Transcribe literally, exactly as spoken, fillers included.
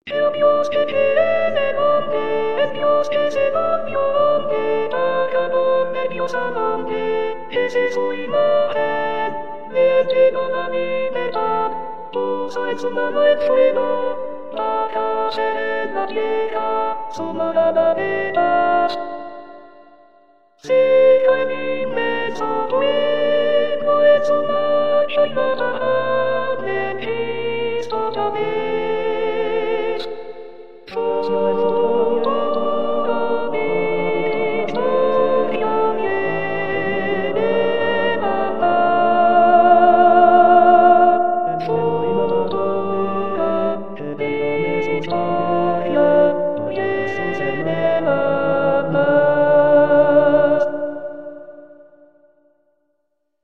El Dios que tiene nombre, el Dios que se volvió hombre, para nombre Dios al hombre, esa es su imagen, le entregó la libertad, puso en su mano el fuego, para hacer en la tierra su morada de paz. Siga el inmenso trueno en su marcha inagotable en Cristo ya ves. Sos nuestro